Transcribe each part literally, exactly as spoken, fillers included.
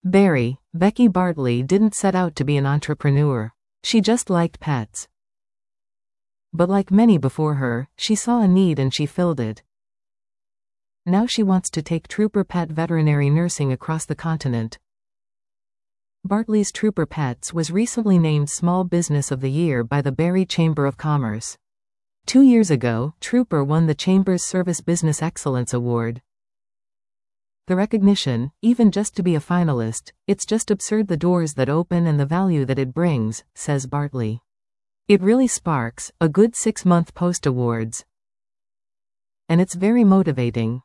Barry, Becky Bartley didn't set out to be an entrepreneur. She just liked pets. But like many before her, she saw a need and she filled it. Now she wants to take Trooper Pet veterinary nursing across the continent. Bartley's Trooper Pets was recently named Small Business of the Year by the Barrie Chamber of Commerce. Two years ago, Trooper won the Chamber's Service Business Excellence Award. The recognition, even just to be a finalist, it's just absurd the doors that open and the value that it brings, says Bartley. It really sparks a good six-month post-awards. And it's very motivating.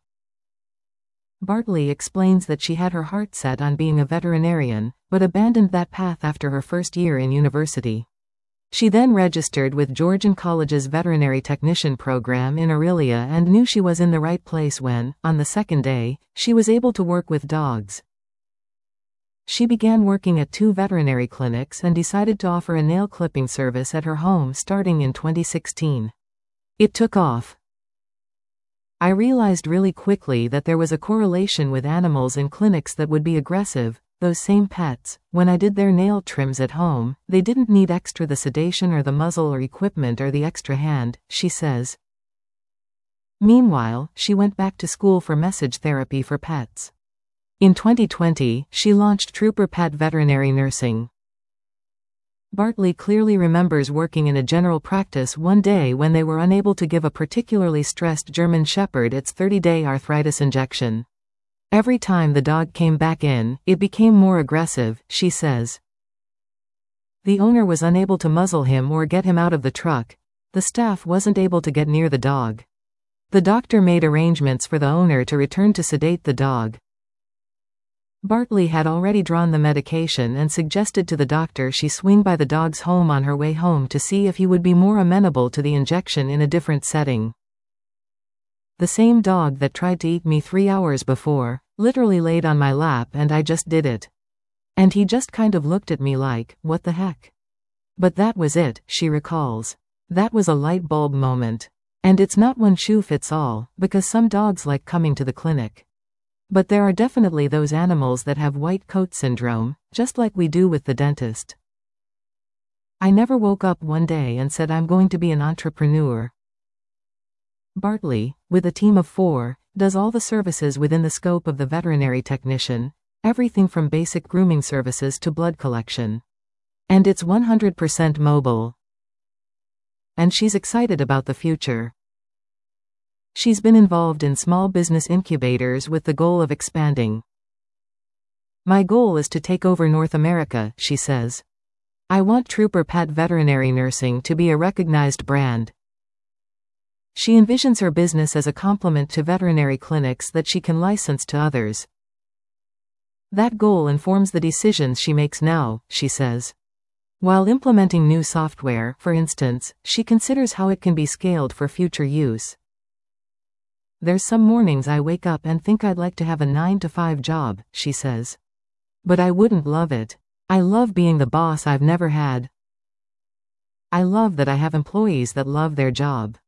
Bartley explains that she had her heart set on being a veterinarian, but abandoned that path after her first year in university. She then registered with Georgian College's veterinary technician program in Orillia and knew she was in the right place when, on the second day, she was able to work with dogs. She began working at two veterinary clinics and decided to offer a nail clipping service at her home starting in twenty sixteen. It took off. I realized really quickly that there was a correlation with animals in clinics that would be aggressive. Those same pets, when I did their nail trims at home, they didn't need extra the sedation or the muzzle or equipment or the extra hand, she says. Meanwhile, she went back to school for message therapy for pets. In twenty twenty, she launched Trooper Pet Veterinary Nursing. Bartley clearly remembers working in a general practice one day when they were unable to give a particularly stressed German Shepherd its thirty-day arthritis injection. Every time the dog came back in, it became more aggressive, she says. The owner was unable to muzzle him or get him out of the truck. The staff wasn't able to get near the dog. The doctor made arrangements for the owner to return to sedate the dog. Bartley had already drawn the medication and suggested to the doctor she swing by the dog's home on her way home to see if he would be more amenable to the injection in a different setting. The same dog that tried to eat me three hours before, literally laid on my lap and I just did it. And he just kind of looked at me like, what the heck? But that was it, she recalls. That was a light bulb moment. And it's not one shoe fits all, because some dogs like coming to the clinic. But there are definitely those animals that have white coat syndrome, just like we do with the dentist. I never woke up one day and said I'm going to be an entrepreneur. Bartley, with a team of four, does all the services within the scope of the veterinary technician, everything from basic grooming services to blood collection. And it's one hundred percent mobile. And she's excited about the future. She's been involved in small business incubators with the goal of expanding. My goal is to take over North America, she says. I want Trooper Pet Veterinary Nursing to be a recognized brand. She envisions her business as a complement to veterinary clinics that she can license to others. That goal informs the decisions she makes now, she says. While implementing new software, for instance, she considers how it can be scaled for future use. There's some mornings I wake up and think I'd like to have a nine to five job, she says. But I wouldn't love it. I love being the boss I've never had. I love that I have employees that love their job.